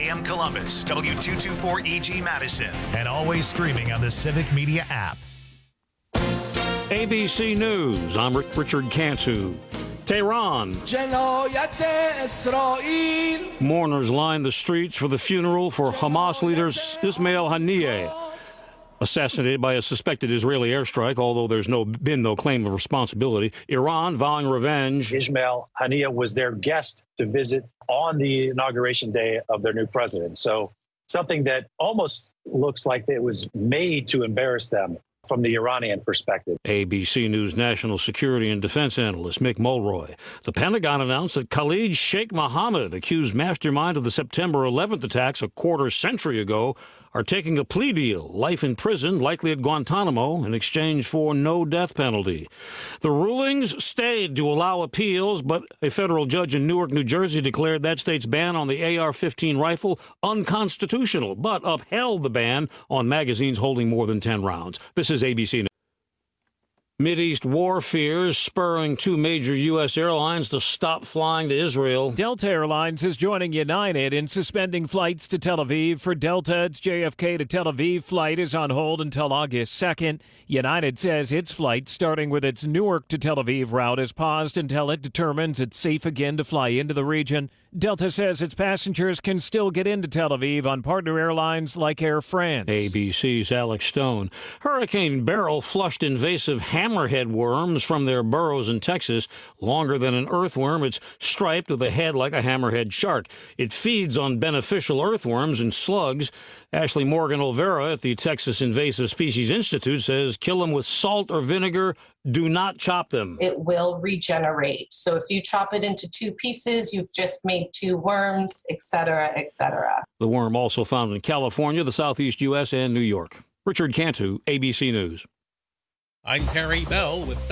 AM Columbus, W224EG Madison, and always streaming on the Civic Media app. ABC News, I'm Richard Cantu. Tehran. Mourners lined the streets for the funeral for Hamas leader Ismail Haniyeh, assassinated by a suspected Israeli airstrike, although there's been no claim of responsibility. Iran vowing revenge. Ismail Haniyeh was their guest to visit on the inauguration day of their new president. So something that almost looks like it was made to embarrass them from the Iranian perspective. ABC News national security and defense analyst Mick Mulroy. The Pentagon announced that Khalid Sheikh Mohammed, accused mastermind of the September 11th attacks a quarter century ago, are taking a plea deal, life in prison, likely at Guantanamo, in exchange for no death penalty. The rulings stayed to allow appeals, but a federal judge in Newark, New Jersey declared that state's ban on the AR-15 rifle unconstitutional, but upheld the ban on magazines holding more than 10 rounds. This is ABC News. Mideast war fears spurring two major U.S. airlines to stop flying to Israel. Delta Airlines is joining United in suspending flights to Tel Aviv. For Delta, its JFK to Tel Aviv flight is on hold until August 2nd. United says its flight, starting with its Newark to Tel Aviv route, is paused until it determines it's safe again to fly into the region. Delta says its passengers can still get into Tel Aviv on partner airlines like Air France. ABC's Alex Stone. Hurricane Beryl flushed invasive hammerhead worms from their burrows in Texas. Longer than an earthworm, it's striped with a head like a hammerhead shark. It feeds on beneficial earthworms and slugs. Ashley Morgan-Olvera at the Texas Invasive Species Institute says kill them with salt or vinegar. Do not chop them. It will regenerate. So if you chop it into two pieces, you've just made two worms, et cetera, et cetera. The worm also found in California, the Southeast U.S., and New York. Richard Cantu, ABC News. I'm Terry Bell with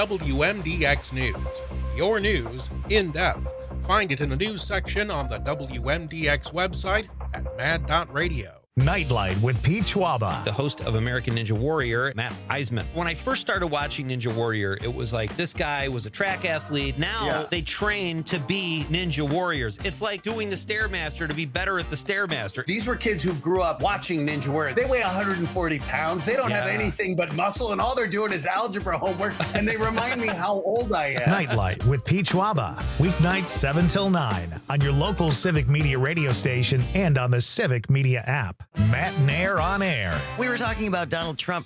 WMDX News. Your news in depth. Find it in the news section on the WMDX website at mad.radio. Nightlight with Pete Schwaba. The host of American Ninja Warrior, Matt Eisman. When I first started watching Ninja Warrior, it was like this guy was a track athlete. Now they train to be Ninja Warriors. It's like doing the Stairmaster to be better at the Stairmaster. These were kids who grew up watching Ninja Warrior. They weigh 140 pounds. They don't have anything but muscle, and all they're doing is algebra homework, and they remind me how old I am. Nightlight with Pete Schwaba. Weeknights 7 till 9 on your local Civic Media radio station and on the Civic Media app. Matt Nair on air. We were talking about Donald Trump.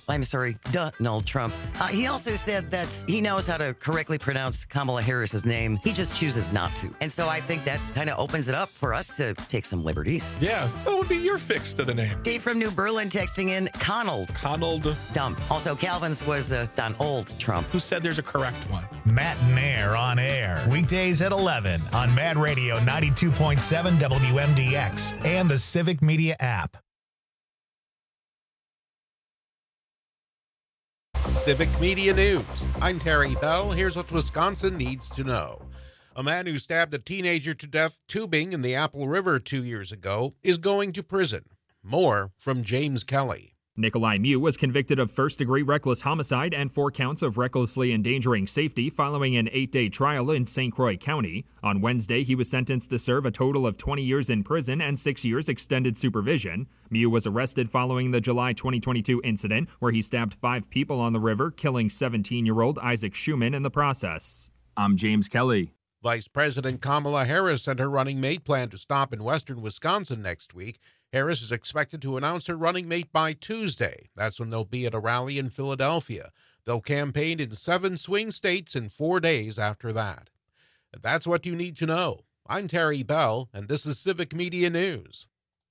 Donald Trump. He also said that he knows how to correctly pronounce Kamala Harris's name. He just chooses not to. And so I think that kind of opens it up for us to take some liberties. Yeah. What would be your fix to the name? Dave from New Berlin texting in Conald. Dumb. Also, Calvin's was Donald Trump. Who said there's a correct one? Matt Nair on air. Weekdays at 11 on Mad Radio 92.7 WMDX and the Civic Media app. Civic Media News. I'm Terry Bell. Here's what Wisconsin needs to know. A man who stabbed a teenager to death tubing in the Apple River 2 years ago is going to prison. More from James Kelly. Nikolai Mew was convicted of first-degree reckless homicide and 4 counts of recklessly endangering safety following an 8-day trial in St. Croix County. On Wednesday, he was sentenced to serve a total of 20 years in prison and 6 years extended supervision. Mew was arrested following the July 2022 incident where he stabbed 5 people on the river, killing 17-year-old Isaac Schumann in the process. I'm James Kelly. Vice President Kamala Harris and her running mate plan to stop in western Wisconsin next week. Harris is expected to announce her running mate by Tuesday. That's when they'll be at a rally in Philadelphia. They'll campaign in 7 swing states in 4 days after that. That's what you need to know. I'm Terry Bell, and this is Civic Media News.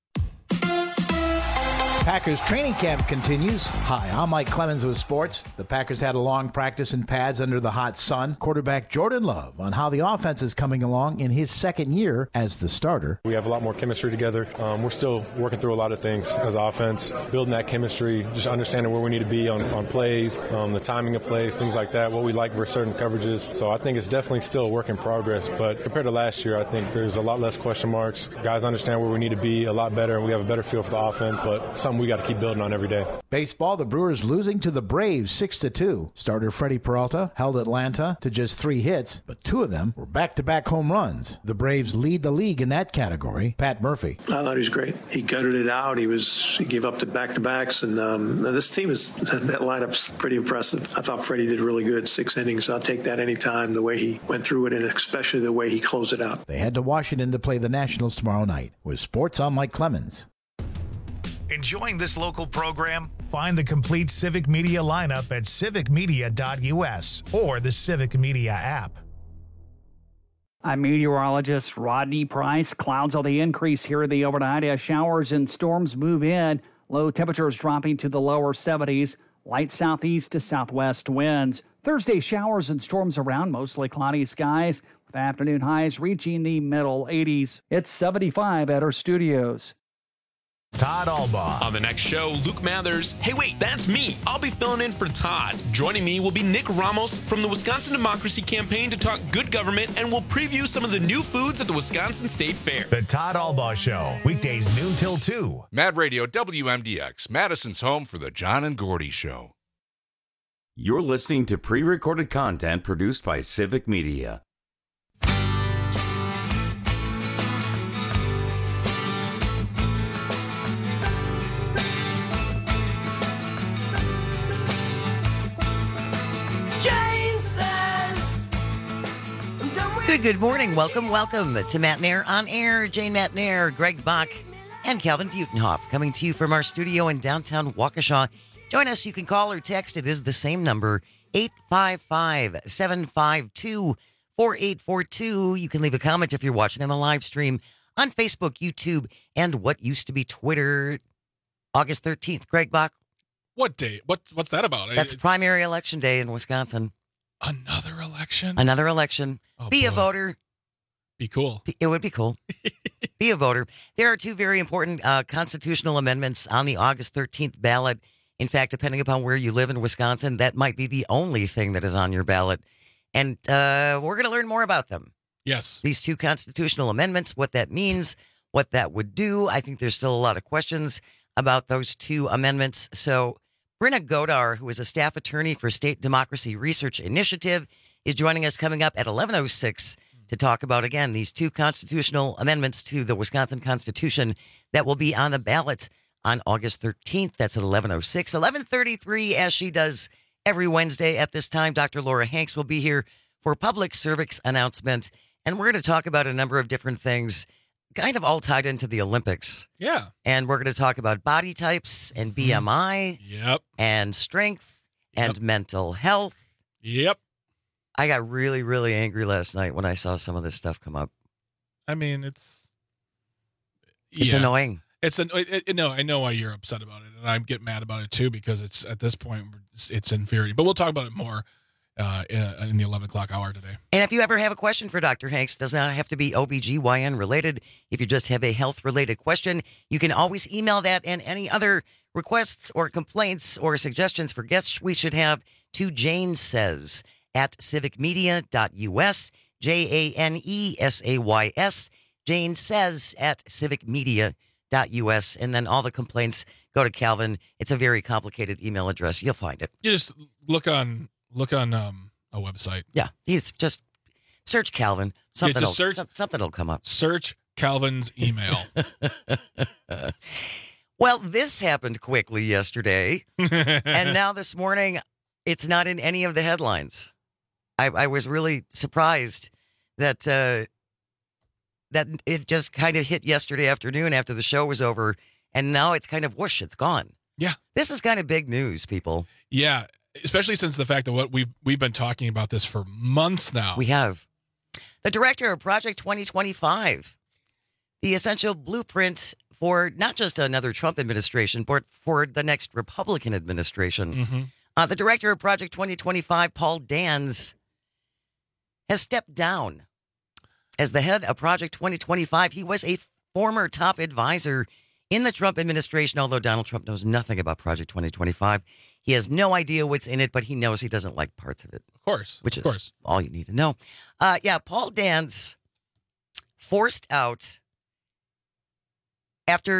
Packers training camp continues. Hi, I'm Mike Clemens with sports. The Packers had a long practice in pads under the hot sun. Quarterback Jordan Love on how the offense is coming along in his second year as the starter. We have a lot more chemistry together. We're still working through a lot of things as offense, building that chemistry, just understanding where we need to be on plays, the timing of plays, things like that, what we like for certain coverages. So I think it's definitely still a work in progress. But compared to last year, I think there's a lot less question marks. Guys understand where we need to be a lot better, and we have a better feel for the offense. But something something we got to keep building on every day. Baseball, the Brewers losing to the Braves 6-2. Starter Freddie Peralta held Atlanta to just 3 hits, but 2 of them were back-to-back home runs. The Braves lead the league in that category. Pat Murphy. I thought he was great. He gutted it out. He gave up the back-to-backs, and this team that lineup's pretty impressive. I thought Freddie did really good. 6 innings. I'll take that anytime, the way he went through it, and especially the way he closed it out. They head to Washington to play the Nationals tomorrow night. With sports, I'm Mike Clemens. Enjoying this local program? Find the complete Civic Media lineup at civicmedia.us or the Civic Media app. I'm meteorologist Rodney Price. Clouds on the increase here in the overnight as showers and storms move in. Low temperatures dropping to the lower 70s. Light southeast to southwest winds. Thursday, showers and storms around, mostly cloudy skies, with afternoon highs reaching the middle 80s. It's 75 at our studios. Todd Albaugh. On the next show, Luke Mathers. Hey, wait, that's me. I'll be filling in for Todd. Joining me will be Nick Ramos from the Wisconsin Democracy Campaign to talk good government, and we'll preview some of the new foods at the Wisconsin State Fair. The Todd Albaugh Show, weekdays noon till 2. Mad Radio WMDX, Madison's home for the John and Gordy Show. You're listening to pre-recorded content produced by Civic Media. Good morning. Welcome to Matt Nair on Air. Jane Matt Nair, Greg Bach, and Calvin Butenhoff coming to you from our studio in downtown Waukesha. Join us. You can call or text. It is the same number, 855-752-4842. You can leave a comment if you're watching on the live stream on Facebook, YouTube, and what used to be Twitter. August 13th, Greg Bach. What day? What's that about? That's primary election day in Wisconsin. Another election? Another election. Oh, be boy. a voter. Be cool. It would be cool. Be a voter. There are 2 very important constitutional amendments on the August 13th ballot. In fact, depending upon where you live in Wisconsin, that might be the only thing that is on your ballot. And we're going to learn more about them. Yes. These 2 constitutional amendments, what that means, what that would do. I think there's still a lot of questions about those 2 amendments. So Brenna Godar, who is a staff attorney for State Democracy Research Initiative, is joining us coming up at 11:06 to talk about, again, these 2 constitutional amendments to the Wisconsin Constitution that will be on the ballot on August 13th. That's at 11:06. 11:33, as she does every Wednesday at this time, Dr. Laura Hanks will be here for public service announcement. And we're going to talk about a number of different things, kind of all tied into the Olympics. Yeah. And we're going to talk about body types and BMI. Yep. And strength and mental health. Yep. I got really, really angry last night when I saw some of this stuff come up. I mean, it's annoying. No, I know why you're upset about it, and I get mad about it too, because it's at this point it's infuriating. But we'll talk about it more in the 11 o'clock hour today. And if you ever have a question for Dr. Hanks, does not have to be OBGYN related. If you just have a health related question, you can always email that and any other requests or complaints or suggestions for guests we should have to Jane Says at civicmedia.us, JANESAYS, Jane Says at civicmedia.us, and then all the complaints go to Calvin. It's a very complicated email address. You'll find it. You just look on a website. Yeah, he's just search Calvin. Something will come up. Search Calvin's email. Well, this happened quickly yesterday, and now this morning, it's not in any of the headlines. I was really surprised that that it just kind of hit yesterday afternoon after the show was over, and now it's kind of whoosh, it's gone. Yeah. This is kind of big news, people. Yeah, especially since the fact that what we've been talking about this for months now. We have. The director of Project 2025, the essential blueprint for not just another Trump administration, but for the next Republican administration. Mm-hmm. The director of Project 2025, Paul Dans, has stepped down as the head of Project 2025. He was a former top advisor in the Trump administration, although Donald Trump knows nothing about Project 2025. He has no idea what's in it, but he knows he doesn't like parts of it. Of course. Which is all you need to know. Paul Dans forced out after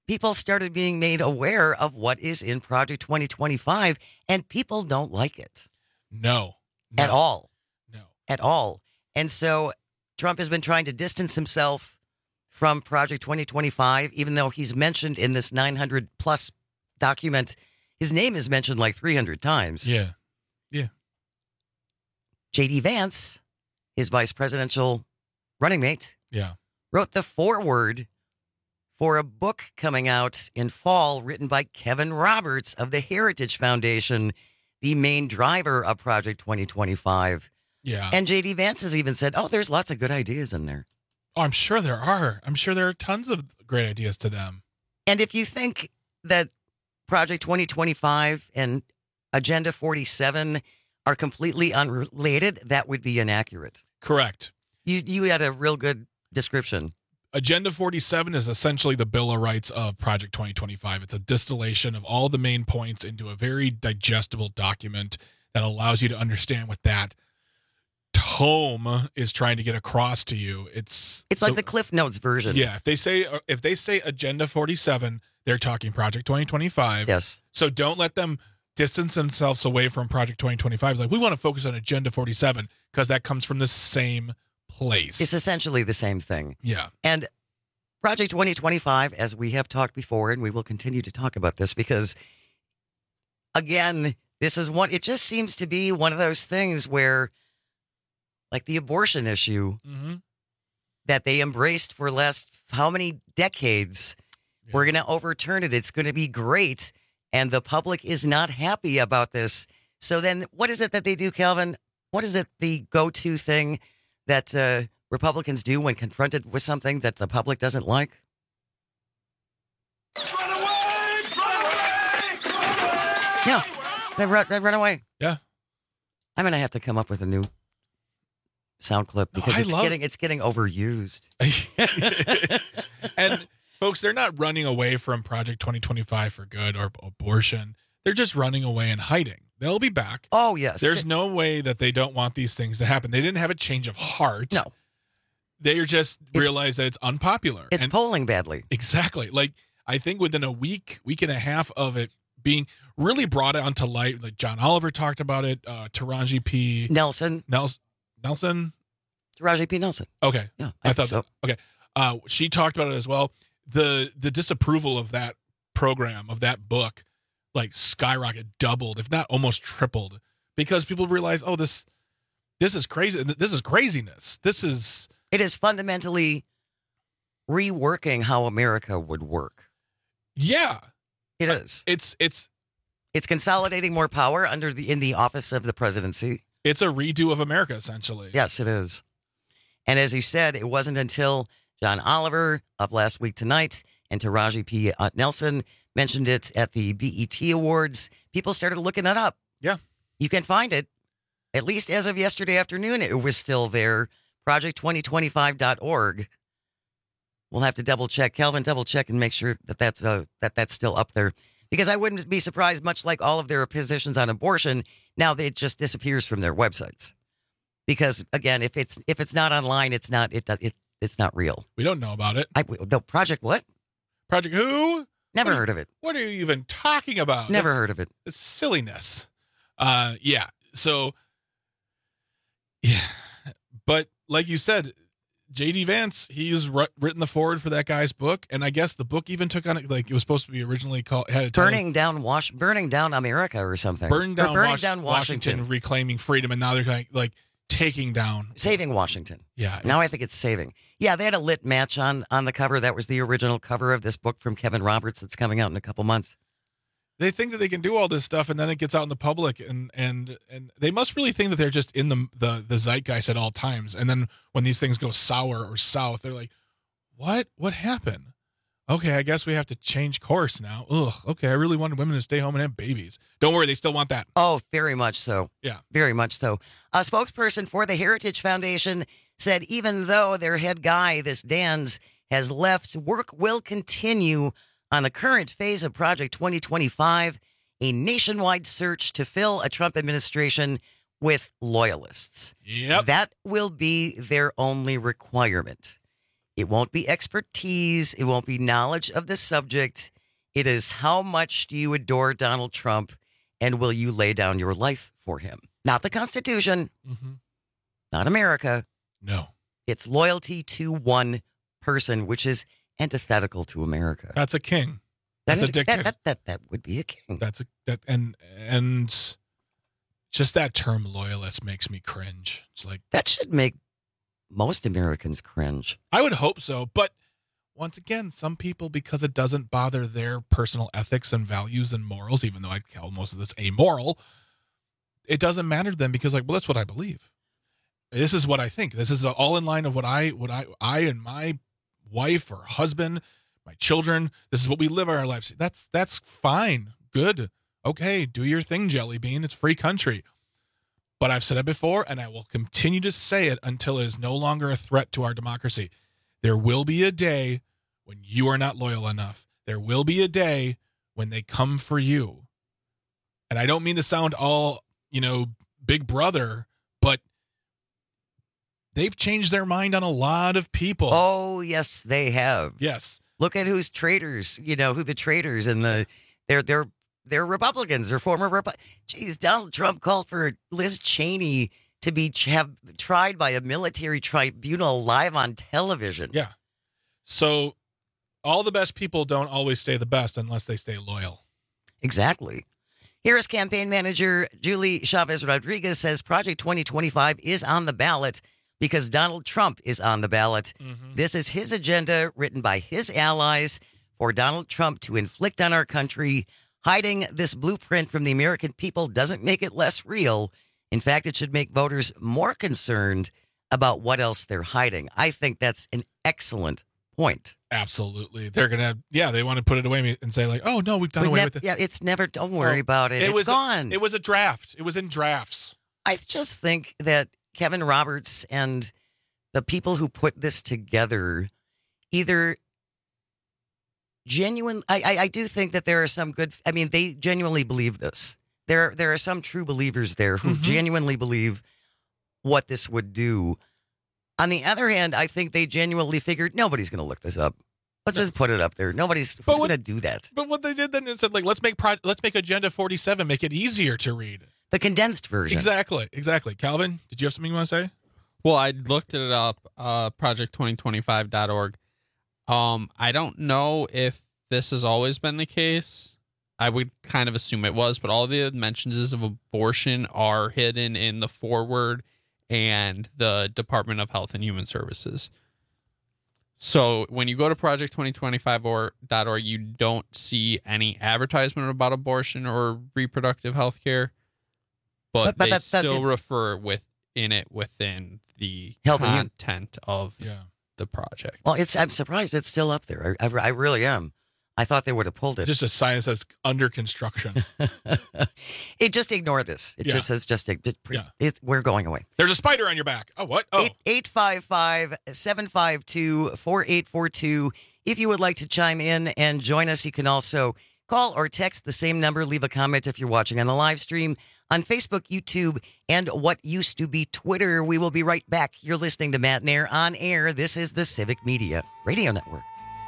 people started being made aware of what is in Project 2025, and people don't like it. No. At all. No. At all. And so Trump has been trying to distance himself from Project 2025, even though he's mentioned in this 900-plus document, his name is mentioned like 300 times. Yeah. Yeah. J.D. Vance, his vice presidential running mate, Yeah. wrote the foreword for a book coming out in fall written by Kevin Roberts of the Heritage Foundation, the main driver of Project 2025. Yeah. And J.D. Vance has even said, there's lots of good ideas in there. Oh, I'm sure there are. I'm sure there are tons of great ideas to them. And if you think that Project 2025 and Agenda 47 are completely unrelated, that would be inaccurate. Correct. You had a real good description. Agenda 47 is essentially the Bill of Rights of Project 2025. It's a distillation of all the main points into a very digestible document that allows you to understand what that tome is trying to get across to you. It's like the Cliff Notes version. Yeah, if they say Agenda 47, they're talking Project 2025. Yes. So don't let them distance themselves away from Project 2025. It's like, we want to focus on Agenda 47 because that comes from the same place. It's essentially the same thing. Yeah. And Project 2025, as we have talked before, and we will continue to talk about this because, again, it just seems to be one of those things where, like the abortion issue that they embraced for last how many decades, we're going to overturn it. It's going to be great. And the public is not happy about this. So then what is it that they do, Calvin? What is it, the go-to thing that Republicans do when confronted with something that the public doesn't like? Run away! Run away! Run away! Yeah, they run away. Yeah. I'm going to have to come up with a new sound clip because it's getting overused. And folks, they're not running away from Project 2025 for good or abortion. They're just running away and hiding. They'll be back. Oh, yes. There's no way that they don't want these things to happen. They didn't have a change of heart. No. They just realize that it's unpopular. It's polling badly. Exactly. Like, I think within a week and a half of it being really brought onto light, like John Oliver talked about it, Taraji P. Nelson. Taraji P. Nelson. Okay. Yeah, I thought so. Okay. She talked about it as well. The disapproval of that program, of that book, like skyrocket, doubled, if not almost tripled, because people realize, this is crazy. This is craziness. It is fundamentally reworking how America would work. Yeah. It is. It's consolidating more power in the office of the presidency. It's a redo of America, essentially. Yes, it is. And as you said, it wasn't until John Oliver of Last Week Tonight and Taraji P. Nelson mentioned it at the BET Awards. People started looking it up. Yeah. You can find it. At least as of yesterday afternoon, it was still there. Project2025.org. We'll have to double check. Calvin, double check and make sure that that's still up there. Because I wouldn't be surprised, much like all of their positions on abortion, now it just disappears from their websites. Because again, if it's not online, it's not real. We don't know about it. The Project what? Project who? Never heard of it. What are you even talking about? Never heard of it. It's silliness. Yeah. So, yeah. But like you said, J.D. Vance, he's written the foreword for that guy's book, and I guess the book even took on it, like it was supposed to be originally called Burning Down America or something. Burning down Washington, reclaiming freedom, and now they're like taking down, saving Washington. Yeah. Now I think it's saving. Yeah, they had a lit match on the cover. That was the original cover of this book from Kevin Roberts that's coming out in a couple months. They think that they can do all this stuff, and then it gets out in the public, and they must really think that they're just in the zeitgeist at all times. And then when these things go sour or south, they're like, "What happened? Okay, I guess we have to change course now. Ugh. Okay, I really wanted women to stay home and have babies. Don't worry, they still want that. Oh, very much so. Yeah, very much so. A spokesperson for the Heritage Foundation said even though their head guy, this Dans, has left, work will continue on the current phase of Project 2025, a nationwide search to fill a Trump administration with loyalists. Yep. That will be their only requirement. It won't be expertise. It won't be knowledge of the subject. It is how much do you adore Donald Trump and will you lay down your life for him? Not the Constitution. Not America. No. It's loyalty to one person, which is antithetical to America. That's a king. That That's a dictator. That would be a king. And just that term loyalist makes me cringe. It's like that should make most Americans cringe. I would hope so, but once again, some people, because it doesn't bother their personal ethics and values and morals, even though I'd call most of this amoral, it doesn't matter to them because, like, well, that's what I believe. This is what I think. This is all in line of what I and my wife or husband, my children, this is what we live our lives. That's fine. Good. Okay, do your thing, Jelly Bean. It's free country. But I've said it before, and I will continue to say it until it is no longer a threat to our democracy. There will be a day when you are not loyal enough. There will be a day when they come for you. And I don't mean to sound all, big brother, but they've changed their mind on a lot of people. Oh, yes, they have. Yes. Look at who's traitors, who the traitors and they're Republicans or former Republicans. Geez, Donald Trump called for Liz Cheney to have tried by a military tribunal live on television. Yeah. So all the best people don't always stay the best unless they stay loyal. Exactly. Harris campaign manager Julie Chavez Rodriguez says Project 2025 is on the ballot because Donald Trump is on the ballot. This is his agenda written by his allies for Donald Trump to inflict on our country. Hiding this blueprint from the American people doesn't make it less real. In fact, it should make voters more concerned about what else they're hiding. I think that's an excellent point. Absolutely. They're going to, they want to put it away and say like, oh, no, we've done away with it. Yeah, it's never, don't worry about it. It's gone. It was a draft. It was in drafts. I just think that Kevin Roberts and the people who put this together either I do think that there are some good, they genuinely believe this. There are some true believers there who genuinely believe what this would do. On the other hand, I think they genuinely figured nobody's going to look this up. Let's just put it up there. Who's going to do that. But what they did then is said, like, let's make Agenda 47, make it easier to read. The condensed version. Exactly. Calvin, did you have something you want to say? Well, I looked it up, project2025.org. I don't know if this has always been the case. I would kind of assume it was, but all the mentions of abortion are hidden in the foreword and the Department of Health and Human Services. So when you go to project2025.org, you don't see any advertisement about abortion or reproductive health care, but they still refer within the content of the project. Well, I'm surprised it's still up there. I really am. I thought they would have pulled it. Just a sign that says under construction. It just ignore this. It just says we're going away. There's a spider on your back. Oh, what? Oh. 855-752-4842. If you would like to chime in and join us, you can also call or text the same number. Leave a comment if you're watching on the live stream on Facebook, YouTube, and what used to be Twitter. We will be right back. You're listening to Matt Nair on air. This is the Civic Media Radio Network.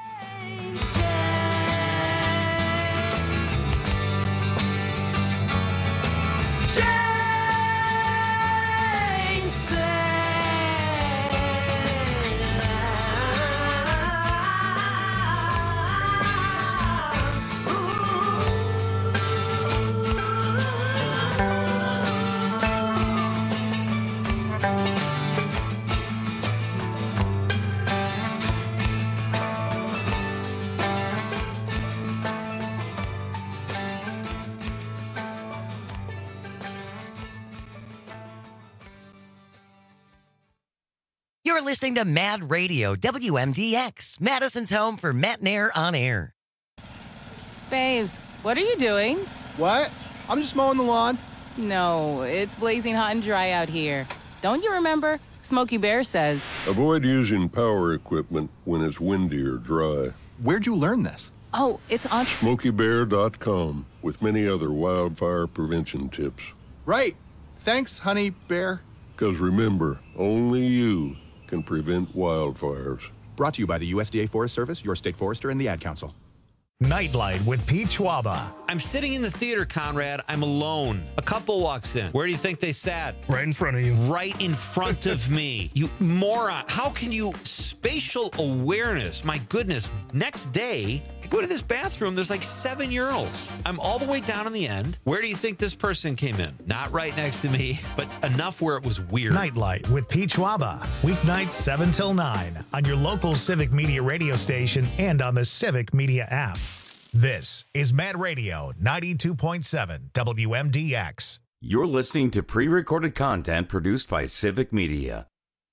You're listening to Mad Radio, WMDX, Madison's home for Matt Nair on air. Babes, what are you doing? What? I'm just mowing the lawn. No, it's blazing hot and dry out here. Don't you remember? Smokey Bear says. Avoid using power equipment when it's windy or dry. Where'd you learn this? Oh, it's on SmokeyBear.com with many other wildfire prevention tips. Right. Thanks, Honey Bear. Because remember, only you can prevent wildfires. Brought to you by the USDA Forest Service, your state forester, and the Ad Council. Nightlight with Pete Schwaba. I'm sitting in the theater, Conrad. I'm alone. A couple walks in. Where do you think they sat? Right in front of you. Right in front of me. You moron. How can you... Spatial awareness. My goodness. Next day, I go to this bathroom. There's like 7 urinals. I'm all the way down in the end. Where do you think this person came in? Not right next to me, but enough where it was weird. Nightlight with Pete Schwaba. Weeknights 7 till 9 on your local Civic Media radio station and on the Civic Media app. This is Mad Radio 92.7 WMDX. You're listening to pre-recorded content produced by Civic Media.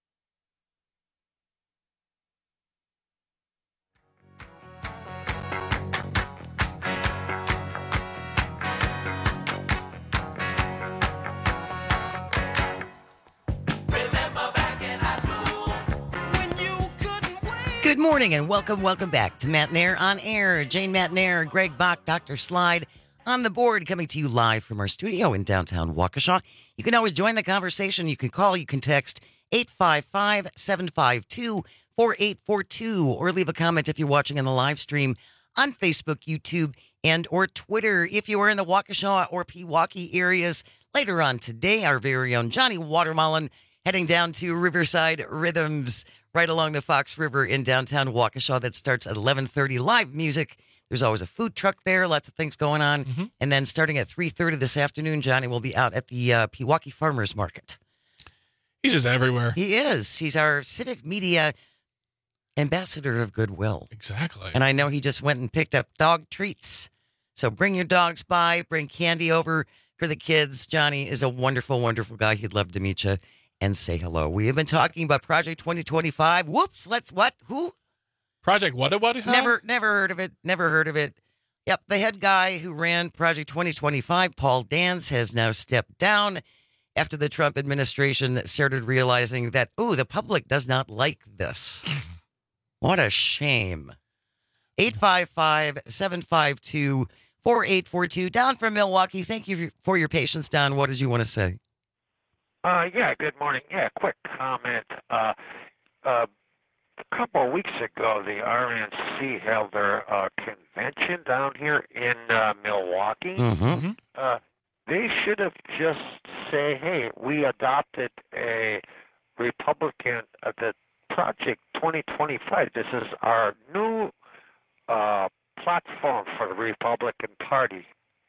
Good morning and welcome back to Matt Nair on Air. Jane Matt Nair, Greg Bach, Dr. Slide on the board, coming to you live from our studio in downtown Waukesha. You can always join the conversation. You can call, you can text 855-752-4842 or leave a comment if you're watching on the live stream on Facebook, YouTube, and or Twitter. If you are in the Waukesha or Pewaukee areas, later on today, our very own Johnny Watermelon heading down to Riverside Rhythms right along the Fox River in downtown Waukesha. That starts at 11:30. Live music. There's always a food truck there. Lots of things going on. Mm-hmm. And then starting at 3:30 this afternoon, Johnny will be out at the Pewaukee Farmers Market. He's just everywhere. He is. He's our Civic Media ambassador of goodwill. Exactly. And I know he just went and picked up dog treats. So bring your dogs by. Bring candy over for the kids. Johnny is a wonderful, wonderful guy. He'd love to meet you and say hello. We have been talking about Project 2025. Whoops, who? Project what? Never heard of it. Never heard of it. Yep, the head guy who ran Project 2025, Paul Dance, has now stepped down after the Trump administration started realizing that, the public does not like this. What a shame. 855-752-4842. Don from Milwaukee, thank you for your patience. Don, what did you want to say? Yeah, good morning. Yeah, quick comment. A couple of weeks ago, the RNC held their convention down here in Milwaukee. Mm-hmm. They should have just say, hey, we adopted a Republican, the Project 2025. This is our new platform for the Republican Party.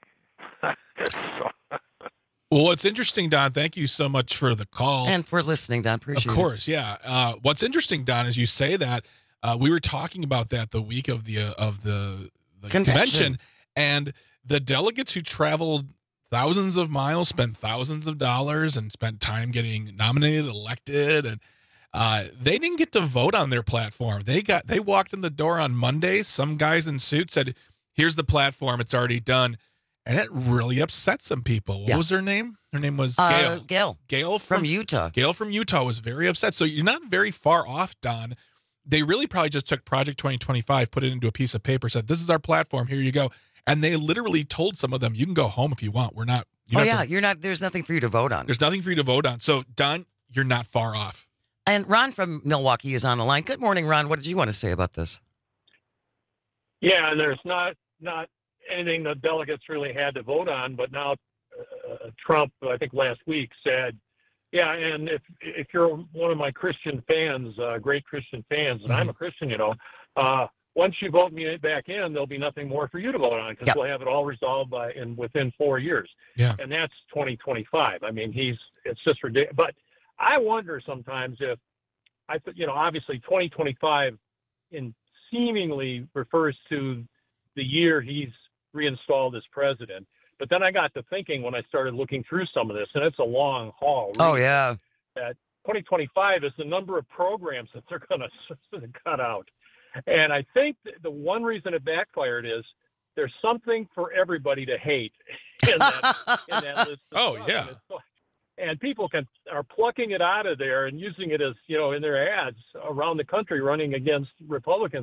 Well, what's interesting, Don, thank you so much for the call. And for listening, Don. Appreciate it. Of course, yeah. What's interesting, Don, is you say that we were talking about that the week of the convention, and the delegates who traveled thousands of miles, spent thousands of dollars, and spent time getting nominated, elected, and they didn't get to vote on their platform. They walked in the door on Monday. Some guys in suits said, "Here's the platform. It's already done." And it really upset some people. What was her name? Her name was Gail. Gail from Utah. Gail from Utah was very upset. So you're not very far off, Don. They really probably just took Project 2025, put it into a piece of paper, said, "This is our platform. Here you go." And they literally told some of them, "You can go home if you want. We're not." You're not. There's nothing for you to vote on. There's nothing for you to vote on. So, Don, you're not far off. And Ron from Milwaukee is on the line. Good morning, Ron. What did you want to say about this? Yeah, and there's not anything the delegates really had to vote on, but now Trump, I think last week, said, yeah, and if you're one of my Christian fans, great Christian fans, and I'm a Christian, once you vote me back in, there'll be nothing more for you to vote on because we'll have it all resolved within 4 years. Yeah. And that's 2025. I mean, it's just ridiculous. But I wonder sometimes if, obviously 2025 seemingly refers to the year he's reinstalled as president. But then I got to thinking when I started looking through some of this, and it's a long haul. Oh, yeah. That 2025 is the number of programs that they're going to cut out. And I think the one reason it backfired is there's something for everybody to hate in that list. Yeah. And people are plucking it out of there and using it as, in their ads around the country running against Republicans.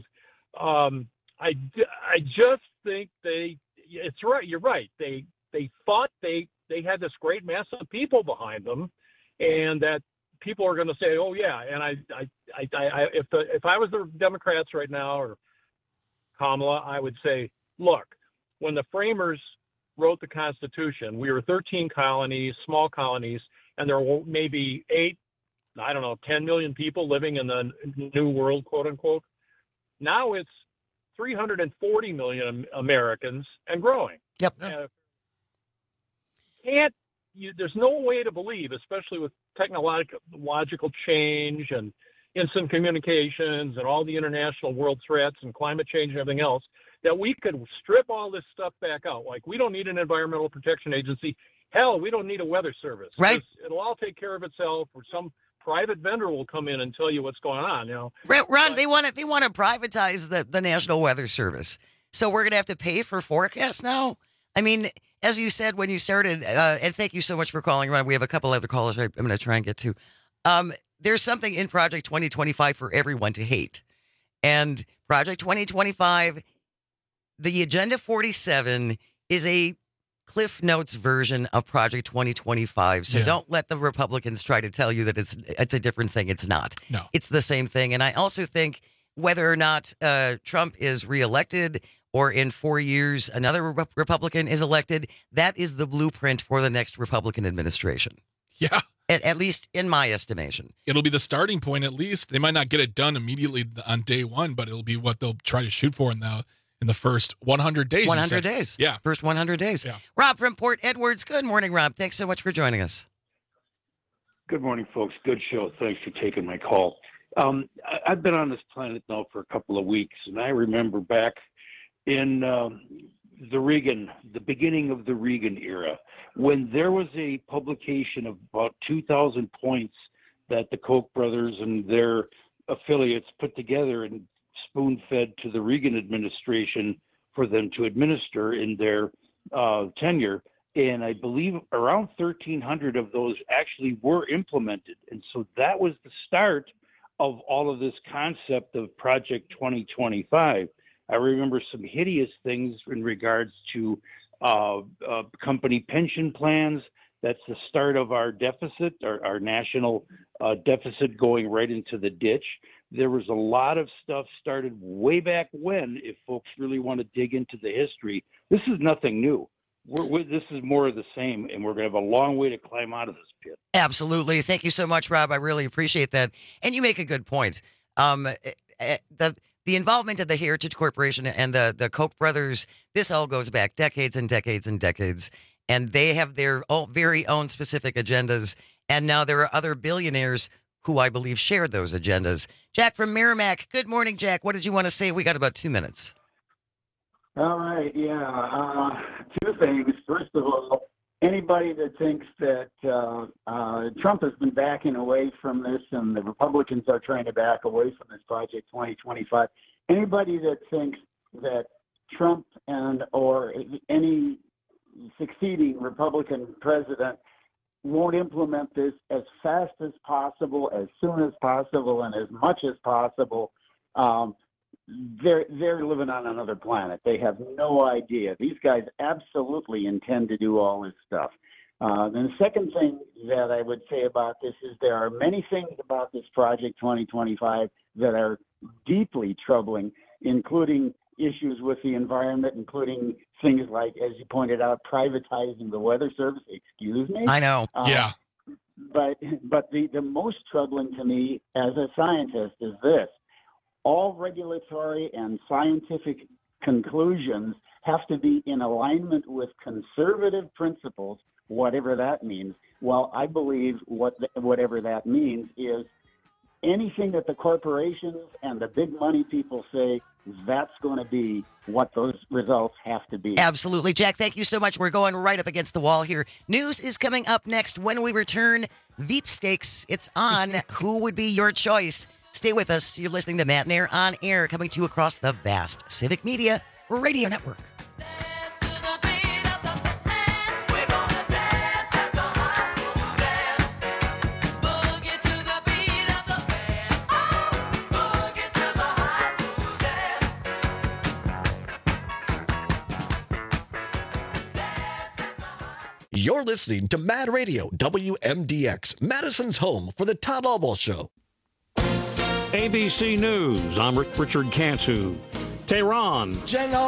I just think it's right. You're right. They thought they had this great mass of people behind them, and that people are going to say, "Oh yeah," and if I was the Democrats right now or Kamala, I would say, look, when the framers wrote the Constitution, we were 13 colonies, small colonies, and there were maybe 10 million people living in the New World, quote unquote. Now it's 340 million Americans and growing. Yep. There's no way to believe, especially with technological change and instant communications and all the international world threats and climate change and everything else, that we could strip all this stuff back out. Like, we don't need an environmental protection agency. Hell, we don't need a weather service. Right. It'll all take care of itself, or some private vendor will come in and tell you what's going on. Ron, they want to privatize the National Weather Service. So we're going to have to pay for forecasts now? I mean, as you said when you started, and thank you so much for calling, Ron. We have a couple other callers I'm going to try and get to. There's something in Project 2025 for everyone to hate. And Project 2025, the Agenda 47 is a Cliff Notes version of Project 2025. So don't let the Republicans try to tell you that it's a different thing. It's not. No. It's the same thing. And I also think whether or not Trump is reelected or in 4 years another Republican is elected, that is the blueprint for the next Republican administration. Yeah. At least in my estimation. It'll be the starting point, at least. They might not get it done immediately on day one, but it'll be what they'll try to shoot for in the first 100 days. 100 days. Yeah. First 100 days. Yeah. Rob from Port Edwards. Good morning, Rob. Thanks so much for joining us. Good morning, folks. Good show. Thanks for taking my call. I've been on this planet now for a couple of weeks, and I remember back in the beginning of the Reagan era, when there was a publication of about 2,000 points that the Koch brothers and their affiliates put together and spoon-fed to the Reagan administration for them to administer in their tenure. And I believe around 1,300 of those actually were implemented. And so that was the start of all of this concept of Project 2025. I remember some hideous things in regards to company pension plans. That's the start of our deficit, our national deficit going right into the ditch. There was a lot of stuff started way back when, if folks really want to dig into the history. This is nothing new. This is more of the same, and we're going to have a long way to climb out of this pit. Absolutely. Thank you so much, Rob. I really appreciate that. And you make a good point. The involvement of the Heritage Corporation and the Koch brothers, this all goes back decades and decades and decades. And they have their very own specific agendas. And now there are other billionaires who I believe share those agendas. Jack from Merrimack. Good morning, Jack. What did you want to say? We got about 2 minutes. All right. Yeah. Two things. First of all, anybody that thinks that Trump has been backing away from this and the Republicans are trying to back away from this Project 2025, anybody that thinks that Trump or any succeeding Republican president won't implement this as fast as possible, as soon as possible, and as much as possible, they're living on another planet. They have no idea. These guys absolutely intend to do all this stuff. And the second thing that I would say about this is there are many things about this Project 2025 that are deeply troubling, including issues with the environment, including things like, as you pointed out, privatizing the weather service. Excuse me? I know. Yeah. But the most troubling to me as a scientist is this. All regulatory and scientific conclusions have to be in alignment with conservative principles, whatever that means. Well, I believe whatever that means is anything that the corporations and the big money people say, that's going to be what those results have to be. Absolutely. Jack, thank you so much. We're going right up against the wall here. News is coming up next. When we return, Veep Stakes. It's on. Who would be your choice? Stay with us. You're listening to Matt and Air on Air, coming to you across the vast Civic Media Radio Network. You're listening to Mad Radio, WMDX, Madison's home for the Todd Albaugh Show. ABC News, I'm Richard Cantu. Tehran.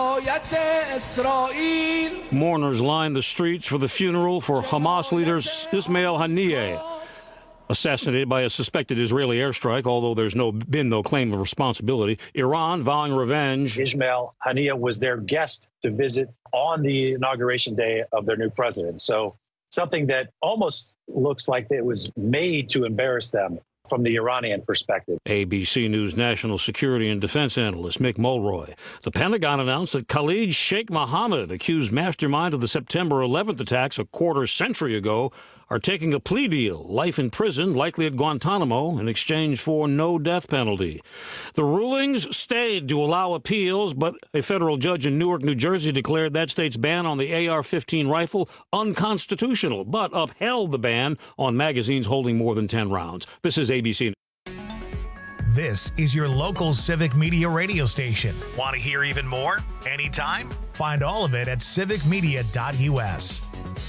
Mourners lined the streets for the funeral for Hamas leader Ismail Haniyeh, assassinated by a suspected Israeli airstrike, although there's been no claim of responsibility. Iran vowing revenge. Ismail Haniyeh was their guest to visit on the inauguration day of their new president. So something that almost looks like it was made to embarrass them from the Iranian perspective. ABC News national security and defense analyst Mick Mulroy. The Pentagon announced that Khalid Sheikh Mohammed, accused mastermind of the September 11th attacks a quarter century ago, are taking a plea deal, life in prison, likely at Guantanamo, in exchange for no death penalty. The rulings stayed to allow appeals, but a federal judge in Newark, New Jersey declared that state's ban on the AR-15 rifle unconstitutional, but upheld the ban on magazines holding more than 10 rounds. This is ABC. This is your local Civic Media radio station. Want to hear even more? Anytime? Find all of it at civicmedia.us.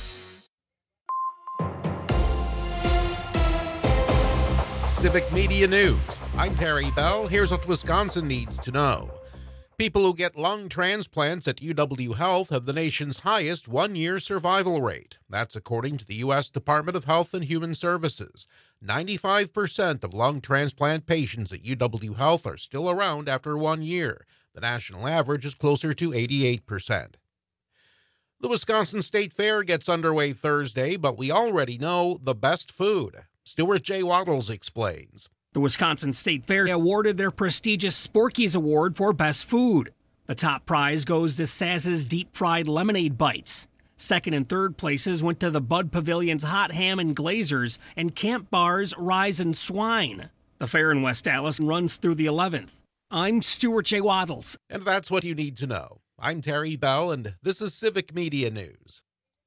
Civic Media News. I'm Terry Bell. Here's what Wisconsin needs to know. People who get lung transplants at UW Health have the nation's highest one-year survival rate. That's according to the U.S. Department of Health and Human Services. 95% of lung transplant patients at UW Health are still around after 1 year. The national average is closer to 88%. The Wisconsin State Fair gets underway Thursday, but we already know the best food. Stuart J. Waddles explains. The Wisconsin State Fair awarded their prestigious Sporky's Award for Best Food. The top prize goes to Saz's Deep Fried Lemonade Bites. Second and third places went to the Bud Pavilion's Hot Ham and Glazers and Camp Bar's Rise and Swine. The fair in West Allis runs through the 11th. I'm Stuart J. Waddles. And that's what you need to know. I'm Terry Bell, and this is Civic Media News.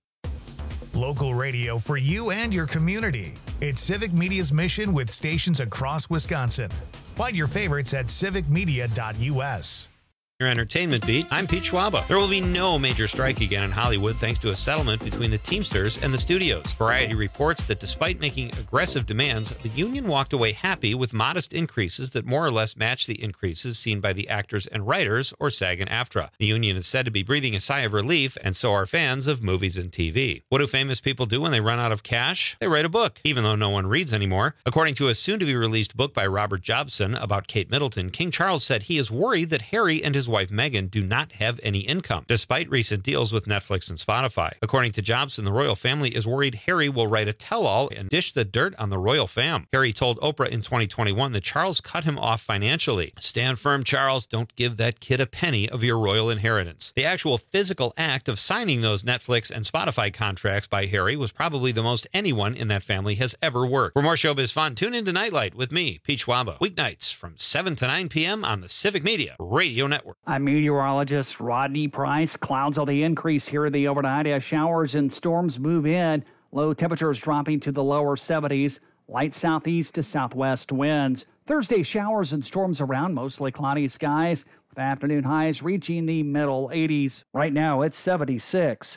Local radio for you and your community. It's Civic Media's mission with stations across Wisconsin. Find your favorites at civicmedia.us. Your entertainment beat, I'm Pete Schwaba. There will be no major strike again in Hollywood thanks to a settlement between the Teamsters and the studios. Variety reports that despite making aggressive demands, the union walked away happy with modest increases that more or less match the increases seen by the actors and writers, or SAG and AFTRA. The union is said to be breathing a sigh of relief, and so are fans of movies and TV. What do famous people do when they run out of cash? They write a book, even though no one reads anymore. According to a soon-to-be-released book by Robert Jobson about Kate Middleton, King Charles said he is worried that Harry and his wife Meghan do not have any income, despite recent deals with Netflix and Spotify. According to Jobson, the royal family is worried Harry will write a tell-all and dish the dirt on the royal fam. Harry told Oprah in 2021 that Charles cut him off financially. Stand firm, Charles. Don't give that kid a penny of your royal inheritance. The actual physical act of signing those Netflix and Spotify contracts by Harry was probably the most anyone in that family has ever worked. For more showbiz fun, tune into Nightlight with me, Pete Schwaba, weeknights from 7 to 9 p.m. on the Civic Media Radio Network. I'm meteorologist Rodney Price. Clouds on the increase here in the overnight as showers and storms move in. Low temperatures dropping to the lower 70s. Light southeast to southwest winds. Thursday, showers and storms around, mostly cloudy skies, with afternoon highs reaching the middle 80s. Right now, it's 76.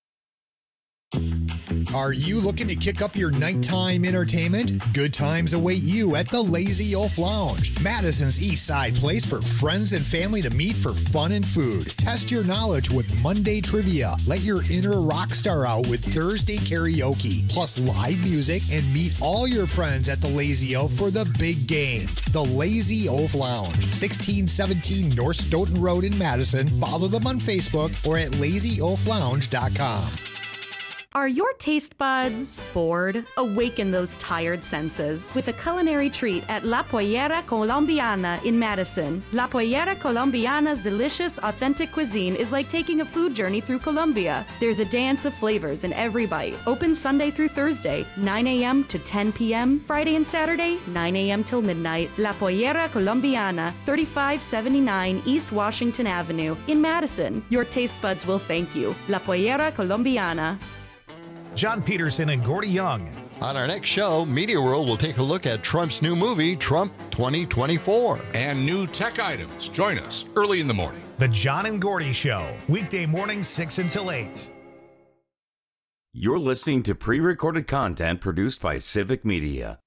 Are you looking to kick up your nighttime entertainment? Good times await you at the Lazy Oaf Lounge, Madison's East Side place for friends and family to meet for fun and food. Test your knowledge with Monday trivia. Let your inner rock star out with Thursday karaoke, plus live music, and meet all your friends at the Lazy Oaf for the big game. The Lazy Oaf Lounge, 1617 North Stoughton Road in Madison. Follow them on Facebook or at lazyoaflounge.com. Are your taste buds bored? Awaken those tired senses with a culinary treat at La Pollera Colombiana in Madison. La Pollera Colombiana's delicious, authentic cuisine is like taking a food journey through Colombia. There's a dance of flavors in every bite. Open Sunday through Thursday, 9 a.m. to 10 p.m. Friday and Saturday, 9 a.m. till midnight. La Pollera Colombiana, 3579 East Washington Avenue in Madison. Your taste buds will thank you. La Pollera Colombiana. John Peterson and Gordy Young. On our next show, Media World will take a look at Trump's new movie, Trump 2024. And new tech items. Join us early in the morning. The John and Gordy Show, weekday mornings 6 until 8. You're listening to pre-recorded content produced by Civic Media.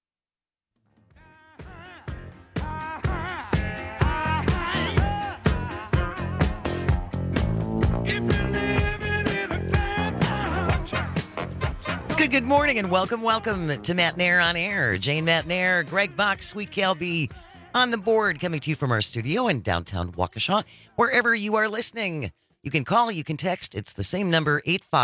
Good morning and welcome to Matt Nair on Air. Jane Matt Nair, Greg Bach, Sweet Cal B on the board, coming to you from our studio in downtown Waukesha. Wherever you are listening, you can call, you can text. It's the same number,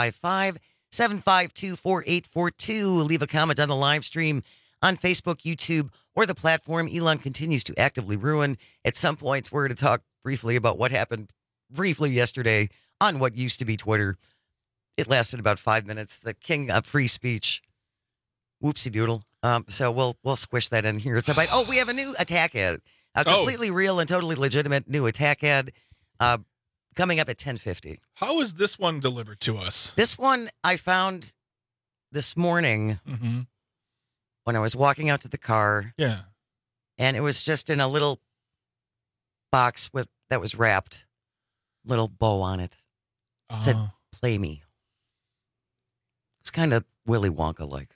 855-752-4842. Leave a comment on the live stream on Facebook, YouTube, or the platform Elon continues to actively ruin. At some point, we're going to talk briefly about what happened briefly yesterday on what used to be Twitter. It lasted about 5 minutes. The king of free speech. Whoopsie doodle. So we'll squish that in here. So, we have a new attack ad. A completely real and totally legitimate new attack ad coming up at 10:50. How is this one delivered to us? This one I found this morning when I was walking out to the car. Yeah. And it was just in a little box that was wrapped. Little bow on it. It said, "Play me." It's kind of Willy Wonka-like.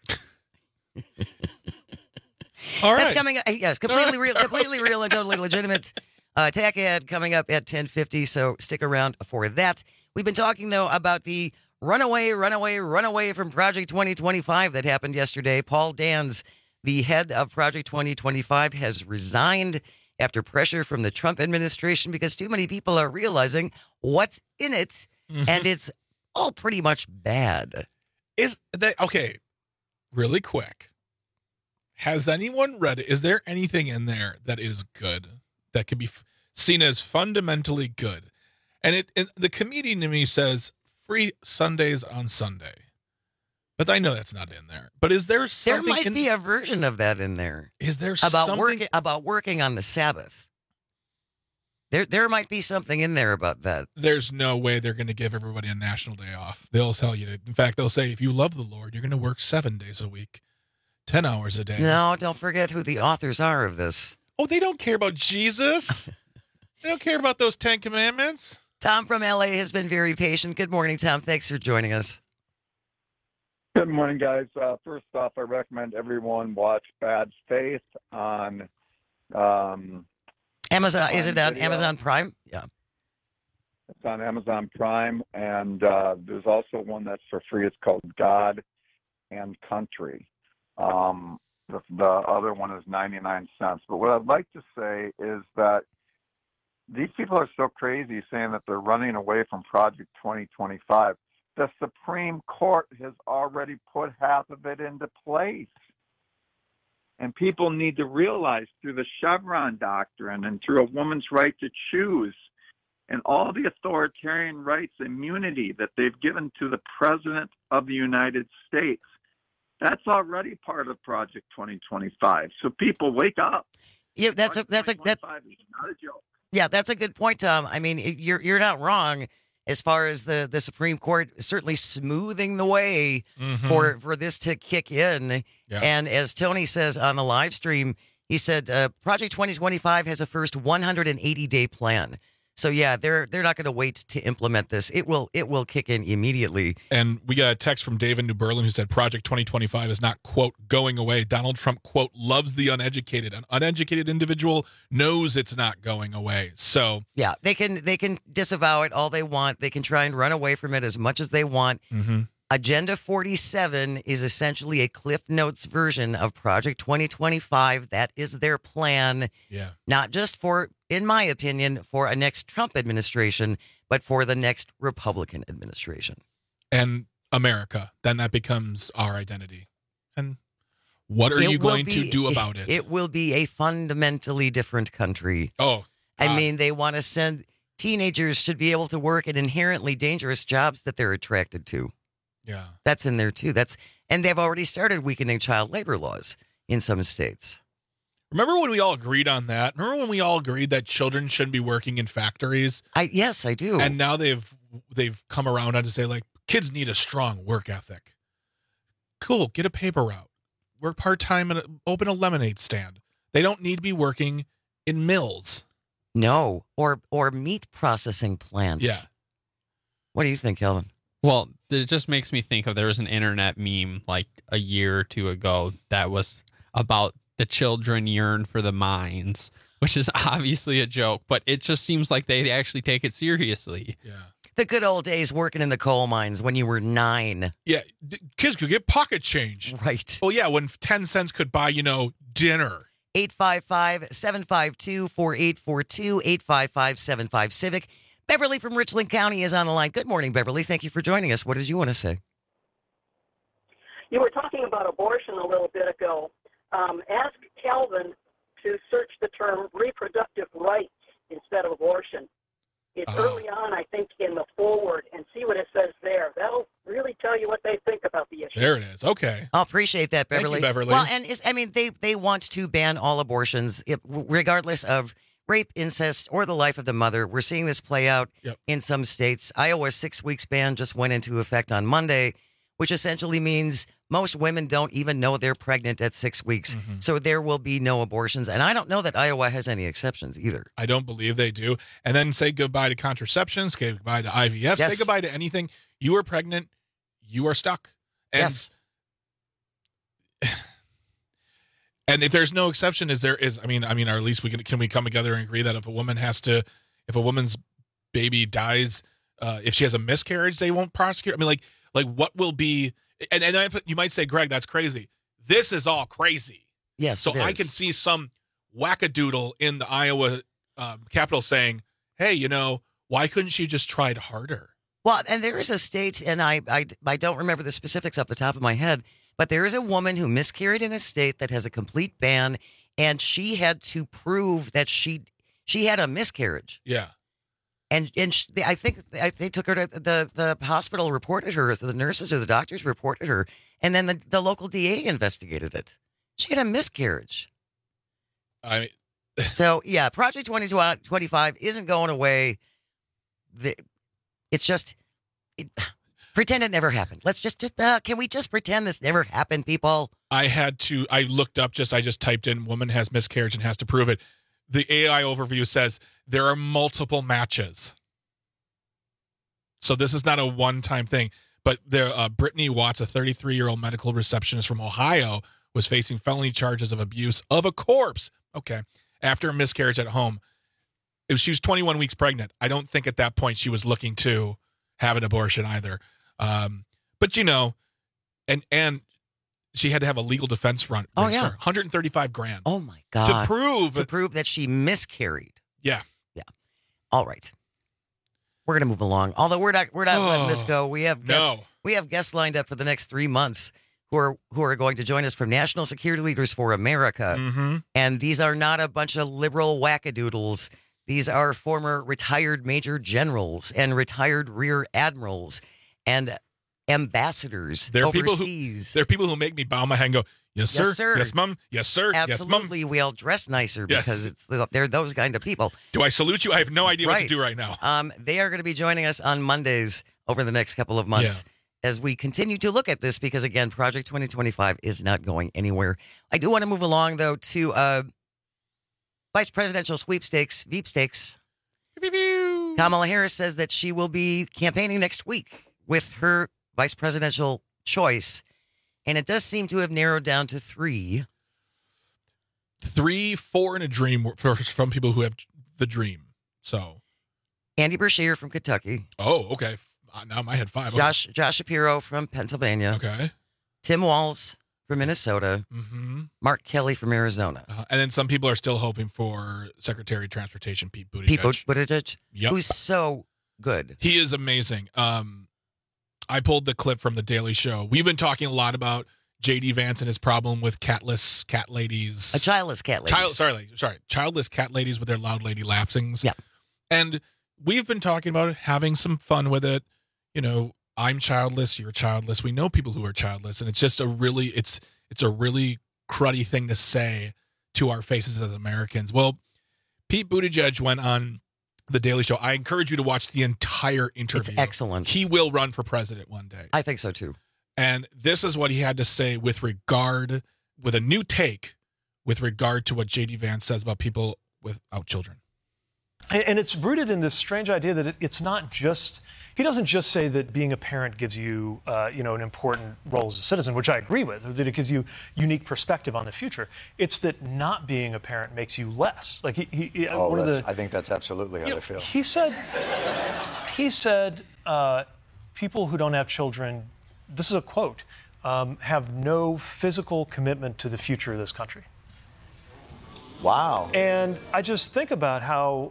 All right. That's coming up. Yes, completely real and totally legitimate attack ad coming up at 10:50, so stick around for that. We've been talking, though, about the runaway from Project 2025 that happened yesterday. Paul Dans, the head of Project 2025, has resigned after pressure from the Trump administration because too many people are realizing what's in it, and it's all pretty much bad. Is that okay? Really quick. Has anyone read it? Is there anything in there that is good, that can be seen as fundamentally good? And the comedian in me says free Sundays on Sunday, but I know that's not in there. But is there something? There might be a version of that in there. Is there about working on the Sabbath? There might be something in there about that. There's no way they're going to give everybody a national day off. They'll tell you in fact, they'll say, if you love the Lord, you're going to work 7 days a week, 10 hours a day. No, don't forget who the authors are of this. Oh, they don't care about Jesus. They don't care about those 10 commandments. Tom from LA has been very patient. Good morning, Tom. Thanks for joining us. Good morning, guys. First off, I recommend everyone watch Bad Faith on Amazon. Is it on Amazon Prime? Yeah. It's on Amazon Prime, and there's also one that's for free. It's called God and Country. The other one is 99 cents. But what I'd like to say is that these people are so crazy saying that they're running away from Project 2025. The Supreme Court has already put half of it into place. And people need to realize through the Chevron doctrine and through a woman's right to choose and all the authoritarian rights, immunity that they've given to the President of the United States, that's already part of Project 2025. So people, wake up. Yeah, that's not a joke. Yeah, that's a good point, Tom. I mean, you're not wrong as far as the Supreme Court certainly smoothing the way for this to kick in. Yeah. And as Tony says on the live stream, he said Project 2025 has a first 180-day plan. So yeah, they're not going to wait to implement this. It will kick in immediately. And we got a text from Dave in New Berlin who said Project 2025 is not, quote, going away. Donald Trump, quote, loves the uneducated. An uneducated individual knows it's not going away. So yeah, they can disavow it all they want. They can try and run away from it as much as they want. Agenda 47 is essentially a Cliff Notes version of Project 2025. That is their plan. Yeah. Not just for, in my opinion, for a next Trump administration, but for the next Republican administration. And America. Then that becomes our identity. And what are you going to do about it? It will be a fundamentally different country. Oh. I mean, they want to send teenagers should be able to work in inherently dangerous jobs that they're attracted to. Yeah. That's in there too. And they've already started weakening child labor laws in some states. Remember when we all agreed on that? Remember when we all agreed that children shouldn't be working in factories? Yes, I do. And now they've come around on to say, like, kids need a strong work ethic. Cool, get a paper route. Work part-time and open a lemonade stand. They don't need to be working in mills. No, or meat processing plants. Yeah. What do you think, Kelvin? Well, it just makes me think of there was an internet meme like a year or two ago that was about the children yearn for the mines, which is obviously a joke, but it just seems like they actually take it seriously. Yeah. The good old days working in the coal mines when you were 9. Yeah, kids could get pocket change. Right. Oh, yeah, when 10 cents could buy, dinner. 855-752-4842, 855-75-CIVIC. Beverly from Richland County is on the line. Good morning, Beverly. Thank you for joining us. What did you want to say? You were talking about abortion a little bit ago. Ask Calvin to search the term reproductive rights instead of abortion. It's early on, I think, in the forward, and see what it says there. That'll really tell you what they think about the issue. There it is. Okay. I appreciate that, Beverly. Thank you, Beverly. Well, and they want to ban all abortions, regardless of rape, incest, or the life of the mother. We're seeing this play out in some states. Iowa's 6 weeks ban just went into effect on Monday, which essentially means most women don't even know they're pregnant at 6 weeks. Mm-hmm. So there will be no abortions. And I don't know that Iowa has any exceptions either. I don't believe they do. And then say goodbye to contraception, say goodbye to IVF, Yes. say goodbye to anything. You are pregnant, you are stuck. And, yes. And if there's no exception, or at least can we come together and agree that if a woman's baby dies, if she has a miscarriage, they won't prosecute? I mean, like what will be, and you might say, Greg, that's crazy. This is all crazy. Yes. So I can see some wackadoodle in the Iowa Capitol saying, hey, why couldn't she just tried harder? Well, and there is a state, and I don't remember the specifics off the top of my head, but there is a woman who miscarried in a state that has a complete ban, and she had to prove that she had a miscarriage. Yeah. And I think they took her to the hospital, reported her, the nurses or the doctors reported her, and then the local DA investigated it. She had a miscarriage. So, yeah, Project 2025 isn't going away. It's just... pretend it never happened. Let's just can we just pretend this never happened, people? I looked up, I just typed in woman has miscarriage and has to prove it. The AI overview says there are multiple matches. So this is not a one-time thing. But Brittany Watts, a 33-year-old medical receptionist from Ohio, was facing felony charges of abuse of a corpse. Okay. After a miscarriage at home. She was 21 weeks pregnant. I don't think at that point she was looking to have an abortion either. But and she had to have a legal defense front. Oh yeah, $135,000. Oh my God! To prove that she miscarried. Yeah. All right, we're gonna move along. Although we're not letting this go. We have guests lined up for the next 3 months who are going to join us from National Security Leaders for America. Mm-hmm. And these are not a bunch of liberal wackadoodles. These are former retired major generals and retired rear admirals and ambassadors overseas. There are people who make me bow my head and go, yes, sir. Yes, sir. Yes, mom. Yes, sir. Absolutely. Yes, mom. We all dress nicer because they're those kind of people. Do I salute you? I have no idea what to do right now. They are going to be joining us on Mondays over the next couple of months as we continue to look at this because, again, Project 2025 is not going anywhere. I do want to move along, though, to Vice Presidential Sweepstakes, Veepstakes. Kamala Harris says that she will be campaigning next week with her vice presidential choice, and it does seem to have narrowed down to 3. 3, 4 in a dream from people who have the dream. So, Andy Beshear from Kentucky. Oh, okay. Now I had 5. Josh Shapiro from Pennsylvania. Okay. Tim Walz from Minnesota. Mm-hmm. Mark Kelly from Arizona. And then some people are still hoping for Secretary of Transportation Pete Buttigieg. Yep. Who's so good. He is amazing. I pulled the clip from The Daily Show. We've been talking a lot about J.D. Vance and his problem with childless cat ladies. Childless cat ladies. Childless cat ladies with their loud lady laughings. Yeah. And we've been talking about having some fun with it. I'm childless, you're childless. We know people who are childless, and it's just it's a really cruddy thing to say to our faces as Americans. Well, Pete Buttigieg went on The Daily Show. I encourage you to watch the entire interview. It's excellent. He will run for president one day. I think so too. And this is what he had to say with a new take with regard to what J.D. Vance says about people without children. And it's rooted in this strange idea that it's not just, he doesn't just say that being a parent gives you, an important role as a citizen, which I agree with, or that it gives you unique perspective on the future. It's that not being a parent makes you less. Like I think that's absolutely how they feel. He said, people who don't have children, this is a quote, have no physical commitment to the future of this country. Wow. And I just think about how,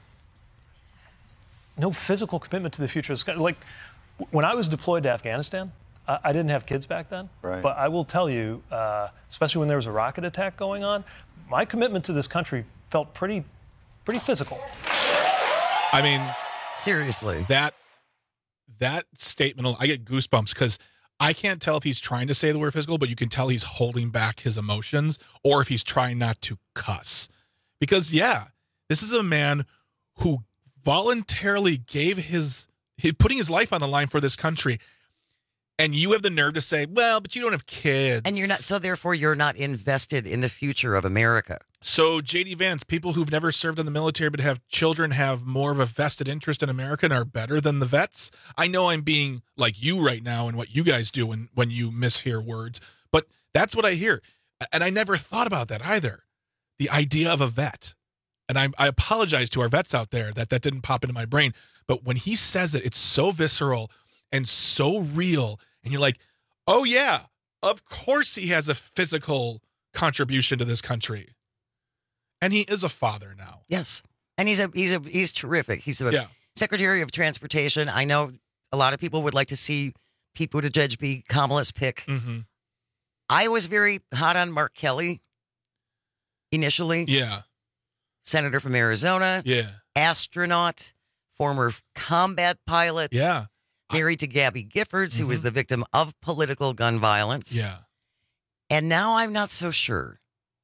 no physical commitment to the future. Like, when I was deployed to Afghanistan, I didn't have kids back then. Right. But I will tell you, especially when there was a rocket attack going on, my commitment to this country felt pretty physical. I mean, seriously, that statement, I get goosebumps because I can't tell if he's trying to say the word physical, but you can tell he's holding back his emotions, or if he's trying not to cuss. Because, this is a man who voluntarily putting his life on the line for this country. And you have the nerve to say, well, but you don't have kids. And therefore you're not invested in the future of America. So, J.D. Vance, people who've never served in the military but have children have more of a vested interest in America and are better than the vets. I know I'm being like you right now and what you guys do when you mishear words, but that's what I hear. And I never thought about that either. The idea of a vet. And I apologize to our vets out there that didn't pop into my brain. But when he says it, it's so visceral and so real. And you're like, oh, yeah, of course he has a physical contribution to this country. And he is a father now. Yes. And he's terrific. He's a Secretary of Transportation. I know a lot of people would like to see Pete Buttigieg be Kamala's pick. Mm-hmm. I was very hot on Mark Kelly initially. Yeah. Senator from Arizona. Yeah. Astronaut. Former combat pilot. Yeah. Married to Gabby Giffords, who was the victim of political gun violence. Yeah. And now I'm not so sure.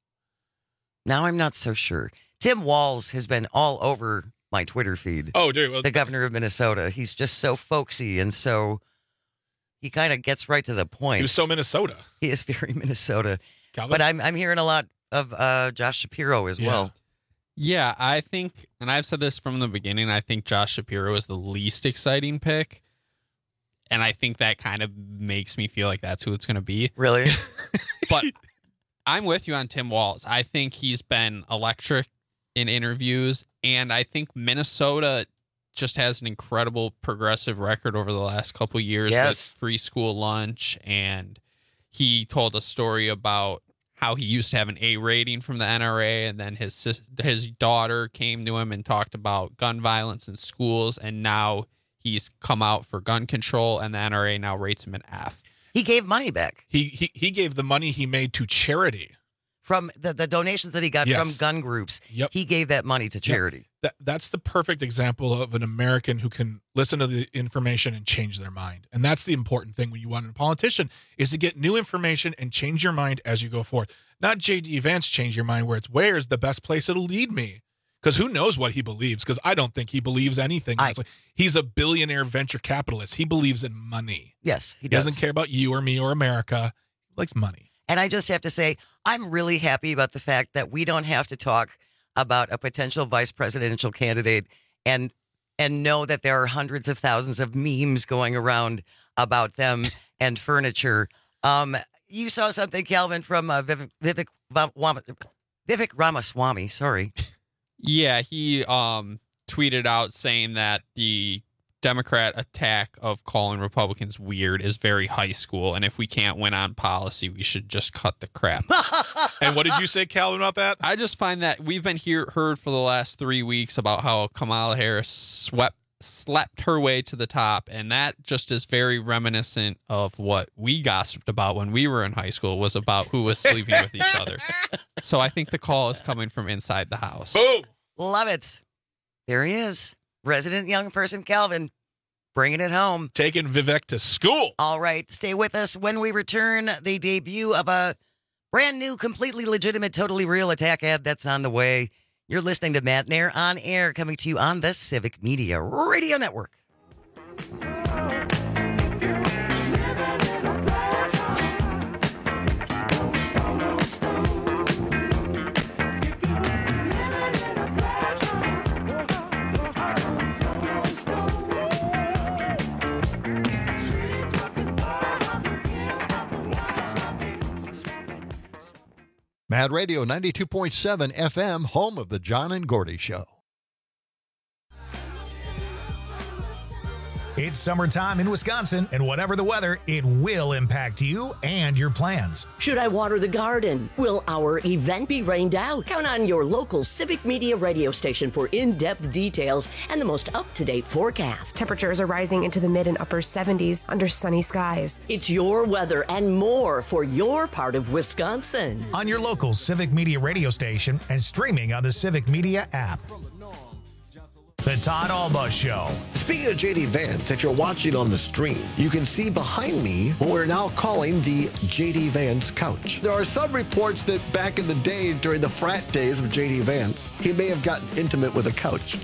Tim Walz has been all over my Twitter feed. Oh, dude. Well, the governor of Minnesota. He's just so folksy, and so he kind of gets right to the point. He was so Minnesota. He is very Minnesota. Calvin? But I'm hearing a lot of Josh Shapiro as well. Yeah, I think, and I've said this from the beginning, I think Josh Shapiro is the least exciting pick. And I think that kind of makes me feel like that's who it's going to be. Really? But I'm with you on Tim Walz. I think he's been electric in interviews, and I think Minnesota just has an incredible progressive record over the last couple of years with free school lunch. And he told a story about how he used to have an A rating from the NRA, and then his daughter came to him and talked about gun violence in schools, and now he's come out for gun control, and the NRA now rates him an F. He gave money back. He gave the money he made to charity. From the donations that he got from gun groups, he gave that money to charity. Yep. That's the perfect example of an American who can listen to the information and change their mind. And that's the important thing when you want a politician, is to get new information and change your mind as you go forth. Not J.D. Vance change your mind where it's where's the best place it'll lead me. Because who knows what he believes? Because I don't think he believes anything. He's a billionaire venture capitalist. He believes in money. Yes, he does. Doesn't care about you or me or America. He likes money. And I just have to say, I'm really happy about the fact that we don't have to talk about a potential vice presidential candidate and know that there are hundreds of thousands of memes going around about them and furniture. You saw something, Calvin, from Vivek Ramaswamy. Sorry. Yeah, he tweeted out saying that the Democrat attack of calling Republicans weird is very high school, and if we can't win on policy, we should just cut the crap. And what did you say, Calvin, about that? I just find that we've been heard for the last 3 weeks about how Kamala Harris slept her way to the top, and that just is very reminiscent of what we gossiped about when we were in high school, was about who was sleeping with each other. So I think the call is coming from inside the house. Boom! Love it. There he is. Resident young person Calvin, bringing it home. Taking Vivek to school. All right. Stay with us. When we return, the debut of a brand new, completely legitimate, totally real attack ad that's on the way. You're listening to Matt Nair on air, coming to you on the Civic Media Radio Network. Mad Radio 92.7 FM, home of the John and Gordy Show. It's summertime in Wisconsin, and whatever the weather, it will impact you and your plans. Should I water the garden? Will our event be rained out? Count on your local Civic Media radio station for in-depth details and the most up-to-date forecast. Temperatures are rising into the mid and upper 70s under sunny skies. It's your weather and more for your part of Wisconsin. On your local Civic Media radio station and streaming on the Civic Media app. The Todd Alba Show. Speaking of JD Vance, if you're watching on the stream, you can see behind me what we're now calling the JD Vance couch. There are some reports that back in the day, during the frat days of JD Vance, he may have gotten intimate with a couch.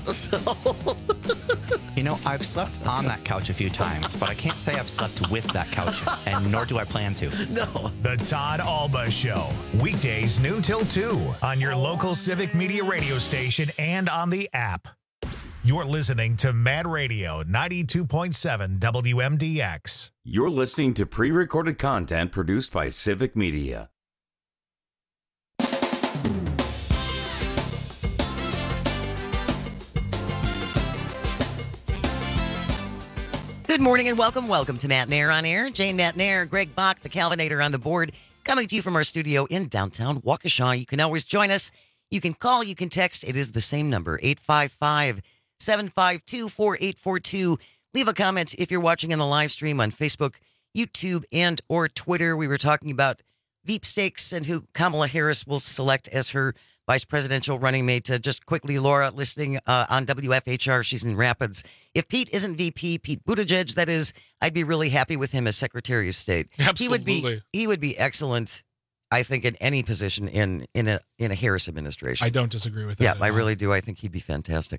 You know, I've slept on that couch a few times, but I can't say I've slept with that couch, and nor do I plan to. No. The Todd Alba Show. Weekdays noon till 2 on your local Civic Media radio station and on the app. You're listening to Mad Radio 92.7 WMDX. You're listening to pre-recorded content produced by Civic Media. Good morning and welcome. Welcome to Matt Nair on Air. Jane Matt Nair, Greg Bach, the Calvinator on the board, coming to you from our studio in downtown Waukesha. You can always join us. You can call, you can text. It is the same number, 855-752-4842. Leave a comment if you're watching in the live stream on Facebook, YouTube, and or Twitter. We were talking about Veep stakes and who Kamala Harris will select as her vice presidential running mate. Just quickly, Laura, listening on WFHR, she's in Rapids. If Pete isn't VP, Pete Buttigieg, that is, I'd be really happy with him as Secretary of State. Absolutely. He would be excellent, I think, in any position in a Harris administration. I don't disagree with that. Yeah, I really do. I think he'd be fantastic.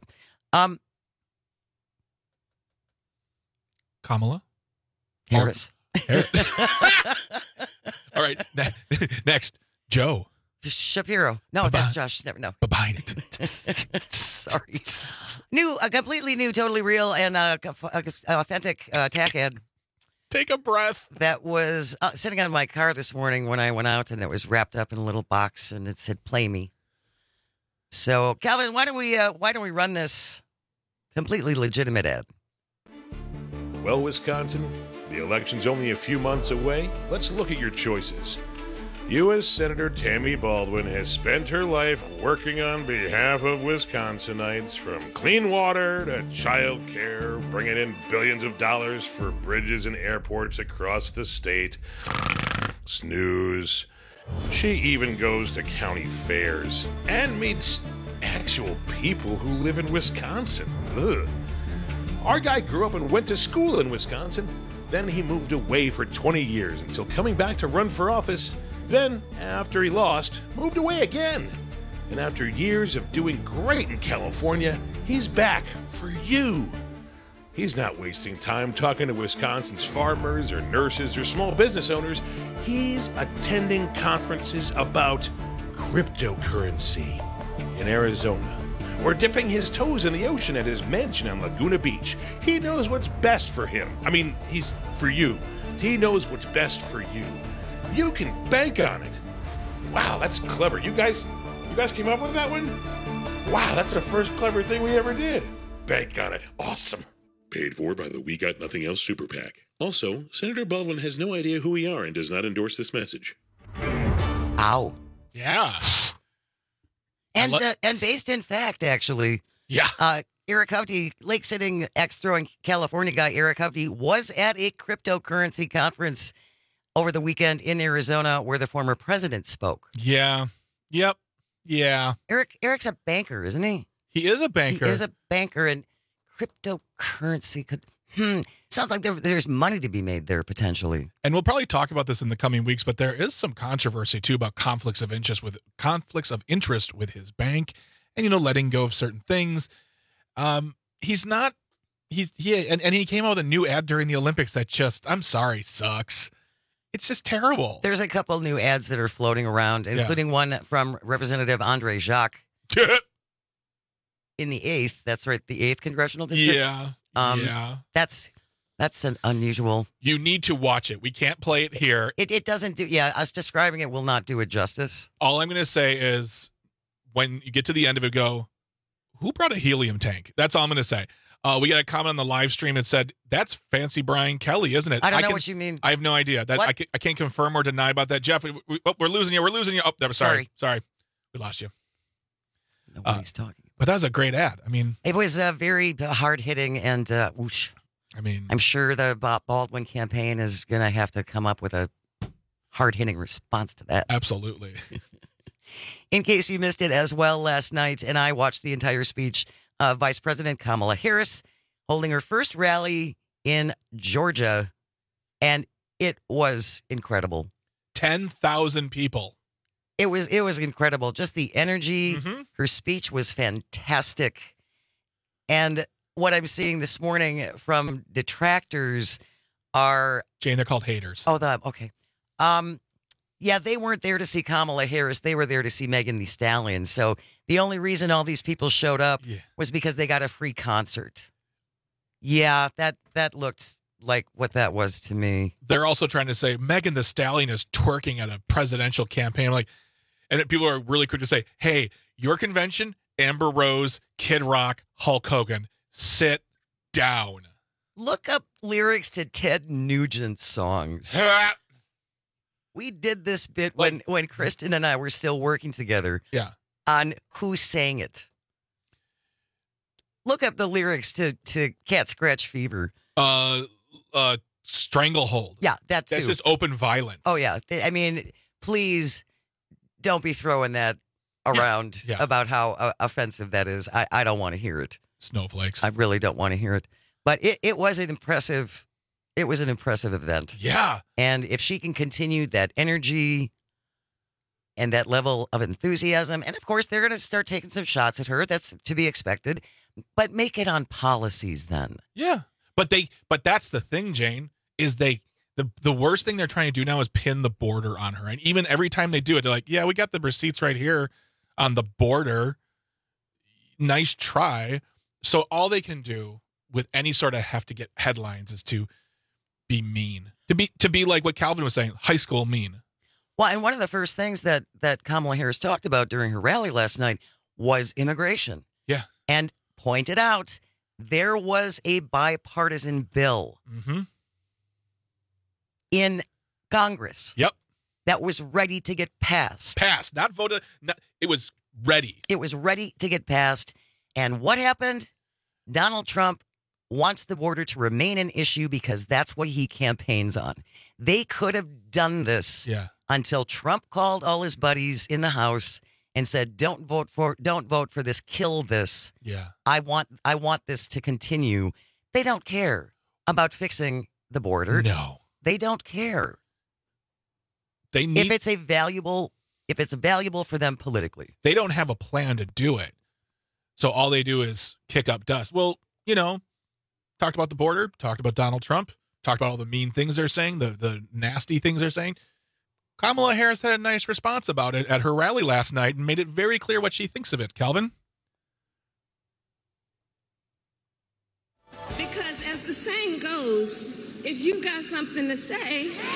Kamala Harris. All right. Next, Joe Shapiro. No, that's Josh. Never. No. Bye-bye. Sorry. A completely new, totally real, and authentic attack ad. Take a breath. That was sitting on my car this morning when I went out, and it was wrapped up in a little box, and it said "Play Me." So, Calvin, why don't we run this completely legitimate ad? Well, Wisconsin, the election's only a few months away. Let's look at your choices. U.S. Senator Tammy Baldwin has spent her life working on behalf of Wisconsinites, from clean water to child care, bringing in billions of dollars for bridges and airports across the state. Snooze. She even goes to county fairs and meets actual people who live in Wisconsin. Ugh. Our guy grew up and went to school in Wisconsin. Then he moved away for 20 years until coming back to run for office. Then, after he lost, moved away again. And after years of doing great in California, he's back for you. He's not wasting time talking to Wisconsin's farmers or nurses or small business owners. He's attending conferences about cryptocurrency in Arizona, or dipping his toes in the ocean at his mansion on Laguna Beach. He knows what's best for him. I mean, he's for you. He knows what's best for you. You can bank on it. Wow, that's clever. You guys came up with that one? Wow, that's the first clever thing we ever did. Bank on it. Awesome. Paid for by the We Got Nothing Else Super PAC. Also, Senator Baldwin has no idea who we are and does not endorse this message. Ow. Yeah. And based in fact, actually. Yeah. Eric Hovde, lake-sitting, axe-throwing California guy Eric Hovde, was at a cryptocurrency conference over the weekend in Arizona where the former president spoke. Yeah. Yep. Yeah. Eric's a banker, isn't he? He is a banker. He is a banker, and cryptocurrency could... Sounds like there's money to be made there, potentially. And we'll probably talk about this in the coming weeks, but there is some controversy, too, about conflicts of interest with his bank and, letting go of certain things. He came out with a new ad during the Olympics that just, I'm sorry, sucks. It's just terrible. There's a couple new ads that are floating around, including one from Representative Andre Jacques in the 8th. That's right, the 8th Congressional District. Yeah. That's That's an unusual. You need to watch it. We can't play it here. It doesn't do. Yeah, us describing it will not do it justice. All I'm going to say is when you get to the end of it, go, who brought a helium tank? That's all I'm going to say. We got a comment on the live stream that said, that's fancy Brian Kelly, isn't it? I don't know what you mean. I have no idea. That I can't confirm or deny about that. Jeff, we're losing you. We're losing you. Oh, sorry. We lost you. Nobody's talking. But that was a great ad. I mean, it was very hard-hitting and whoosh. I mean, I'm sure the Baldwin campaign is going to have to come up with a hard-hitting response to that. Absolutely. In case you missed it as well last night, and I watched the entire speech of Vice President Kamala Harris holding her first rally in Georgia, and it was incredible. 10,000 people. It was incredible. Just the energy. Mm-hmm. Her speech was fantastic. And what I'm seeing this morning from detractors are... Jane, they're called haters. Oh, okay. Yeah, they weren't there to see Kamala Harris. They were there to see Megan Thee Stallion. So the only reason all these people showed up was because they got a free concert. Yeah, that looked like what that was to me. They're also trying to say Megan Thee Stallion is twerking at a presidential campaign. And then people are really quick to say, hey, your convention, Amber Rose, Kid Rock, Hulk Hogan, sit down. Look up lyrics to Ted Nugent's songs. We did this bit when Kristen and I were still working together. Yeah. On Who Sang It. Look up the lyrics to Cat Scratch Fever. Stranglehold. Yeah, that's just open violence. Oh, yeah. I mean, please don't be throwing that around about how offensive that is. I don't want to hear it. Snowflakes. I really don't want to hear it. But it was an impressive event. Yeah. And if she can continue that energy and that level of enthusiasm, and of course they're going to start taking some shots at her. That's to be expected. But make it on policies then. Yeah. But that's the thing, Jane, is the worst thing they're trying to do now is pin the border on her. And even every time they do it, they're like, yeah, we got the receipts right here on the border. Nice try. So all they can do with any sort of have to get headlines is to be mean. To be like what Calvin was saying, high school mean. Well, and one of the first things that Kamala Harris talked about during her rally last night was immigration. Yeah. And pointed out there was a bipartisan bill in Congress. Yep. That was ready to get passed. Not voted. It was ready. It was ready to get passed. And what happened? Donald Trump wants the border to remain an issue because that's what he campaigns on. They could have done this until Trump called all his buddies in the House and said, don't vote for this, kill this. Yeah. I want this to continue. They don't care about fixing the border. No. They don't care. They need, if it's valuable for them politically. They don't have a plan to do it. So all they do is kick up dust. Well, talked about the border, talked about Donald Trump, talked about all the mean things they're saying, the nasty things they're saying. Kamala Harris had a nice response about it at her rally last night and made it very clear what she thinks of it. Calvin? Because as the saying goes, if you got something to say, say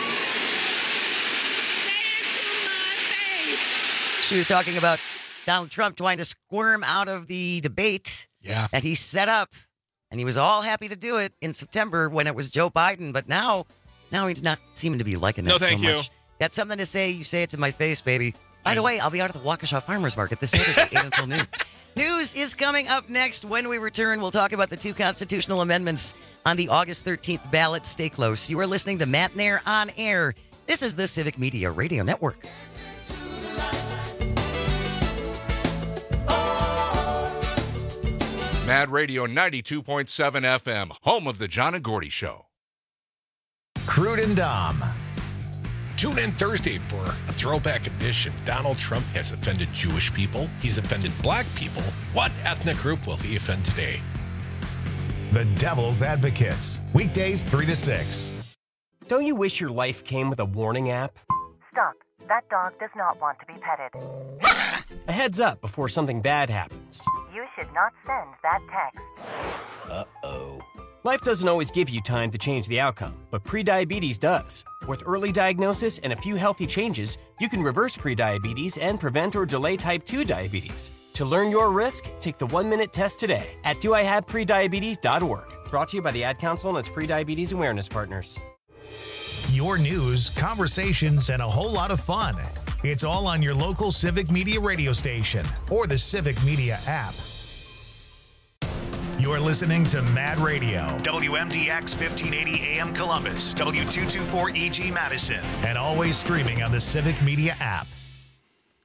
it to my face. She was talking about Donald Trump trying to squirm out of the debate that he set up. And he was all happy to do it in September when it was Joe Biden. But now he's not seeming to be liking that so much. Got something to say, you say it to my face, baby. By the way, I'll be out at the Waukesha Farmers Market this Saturday, 8 until noon. News is coming up next. When we return, we'll talk about the 2 constitutional amendments on the August 13th ballot. Stay close. You are listening to Matt Nair on Air. This is the Civic Media Radio Network. Mad Radio 92.7 FM, home of the John and Gordy Show. Crude and Dom. Tune in Thursday for a throwback edition. Donald Trump has offended Jewish people. He's offended black people. What ethnic group will he offend today? The Devil's Advocates. Weekdays 3 to 6. Don't you wish your life came with a warning app? Stop. That dog does not want to be petted. A heads up before something bad happens. You should not send that text. Uh-oh. Life doesn't always give you time to change the outcome, but prediabetes does. With early diagnosis and a few healthy changes, you can reverse prediabetes and prevent or delay type 2 diabetes. To learn your risk, take the 1-minute test today at doihaveprediabetes.org. Brought to you by the Ad Council and its prediabetes awareness partners. Your news, conversations, and a whole lot of fun. It's all on your local Civic Media radio station or the Civic Media app. You're listening to Mad Radio, WMDX 1580 AM Columbus, W224EG Madison, and always streaming on the Civic Media app.